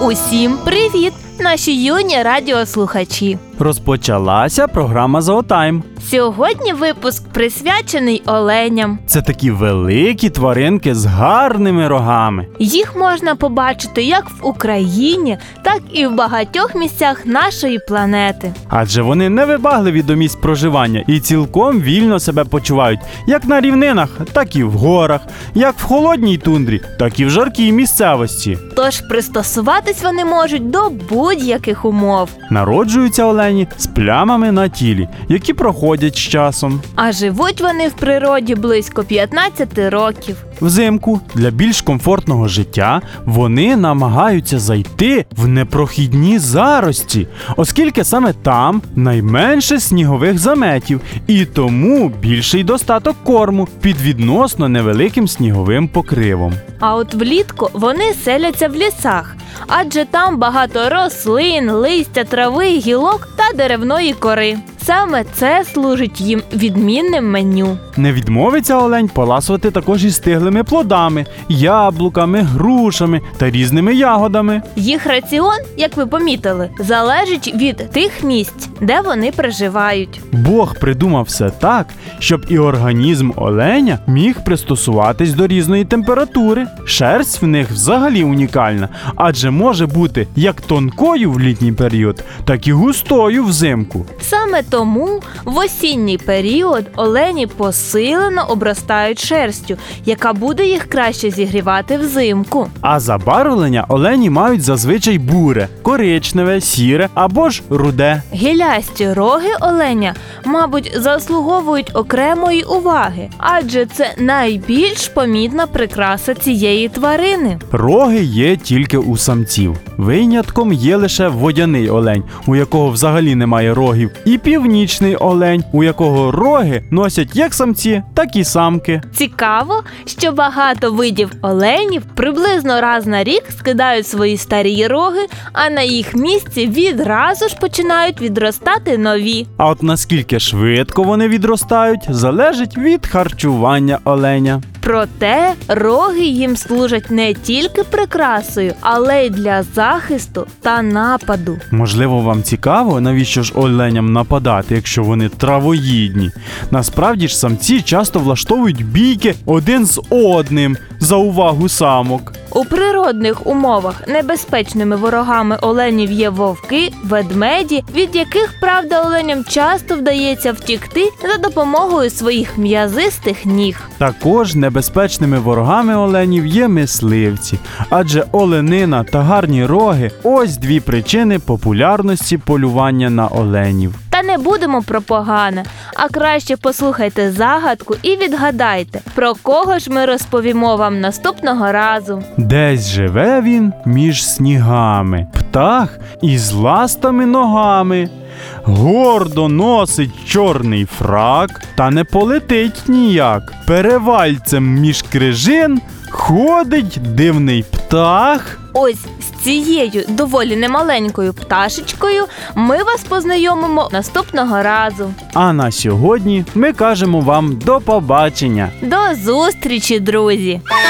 Усім привіт, наші юні радіослухачі! Розпочалася програма «Зоотайм». Сьогодні випуск присвячений оленям. Це такі великі тваринки з гарними рогами. Їх можна побачити як в Україні, так і в багатьох місцях нашої планети. Адже вони невибагливі до місць проживання і цілком вільно себе почувають як на рівнинах, так і в горах, як в холодній тундрі, так і в жаркій місцевості. Тож пристосуватись вони можуть до будь-яких умов. Народжуються олені з плямами на тілі, які проходять з часом. А живуть вони в природі близько 15 років. Взимку для більш комфортного життя вони намагаються зайти в непрохідні зарості, оскільки саме там найменше снігових заметів і тому більший достаток корму під відносно невеликим сніговим покривом. А от влітку вони селяться в лісах, адже там багато рослин, листя, трави, гілок та деревної кори. Саме це служить їм відмінним меню. Не відмовиться олень поласувати також і стиглими плодами, яблуками, грушами та різними ягодами. Їх раціон, як ви помітили, залежить від тих місць, де вони проживають. Бог придумав все так, щоб і організм оленя міг пристосуватись до різної температури. Шерсть в них взагалі унікальна, адже може бути як тонкою в літній період, так і густою взимку. Саме тому в осінній період олені посилено обростають шерстю, яка буде їх краще зігрівати взимку. А забарвлення олені мають зазвичай буре, коричневе, сіре або ж руде. Гілясті роги оленя, мабуть, заслуговують окремої уваги, адже це найбільш помітна прикраса цієї тварини. Роги є тільки у самців. Винятком є лише водяний олень, у якого взагалі немає рогів, і північний олень, у якого роги носять як самці, так і самки. Цікаво, що багато видів оленів приблизно раз на рік скидають свої старі роги, а на їх місці відразу ж починають відростати нові. А от наскільки швидко вони відростають, залежить від харчування оленя. Проте роги їм служать не тільки прикрасою, але й для захисту та нападу. Можливо, вам цікаво, навіщо ж оленям нападати, якщо вони травоїдні? Насправді ж самці часто влаштовують бійки один з одним за увагу самок. У природних умовах небезпечними ворогами оленів є вовки, ведмеді, від яких, правда, оленям часто вдається втікти за допомогою своїх м'язистих ніг. Також небезпечними ворогами оленів є мисливці, адже оленина та гарні роги – ось дві причини популярності полювання на оленів. Та не будемо про погане, а краще послухайте загадку і відгадайте, про кого ж ми розповімо вам наступного разу. Десь живе він між снігами, птах із ластами ногами. Гордо носить чорний фрак, та не полетить ніяк. Перевальцем між крижин ходить дивний птах. Ось з цією доволі немаленькою пташечкою ми вас познайомимо наступного разу. А на сьогодні ми кажемо вам до побачення. До зустрічі, друзі!